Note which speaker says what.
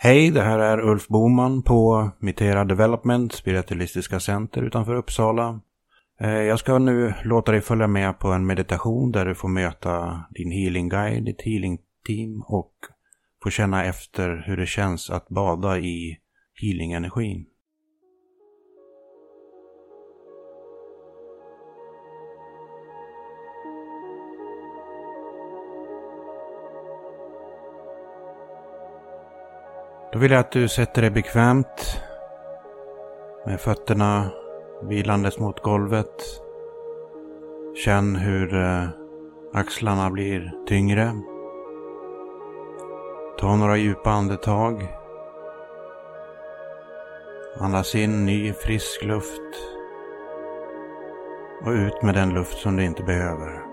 Speaker 1: Hej, det här är Ulf Boman på Mitera Development, Spiritualistiska center utanför Uppsala. Jag ska nu låta dig följa med på en meditation där du får möta din healing guide, ditt healing team och få känna efter hur det känns att bada i healing-energin. Då vill jag att du sätter dig bekvämt med fötterna vilandes mot golvet. Känn hur axlarna blir tyngre. Ta några djupa andetag. Andas in ny frisk luft och ut med den luft som du inte behöver.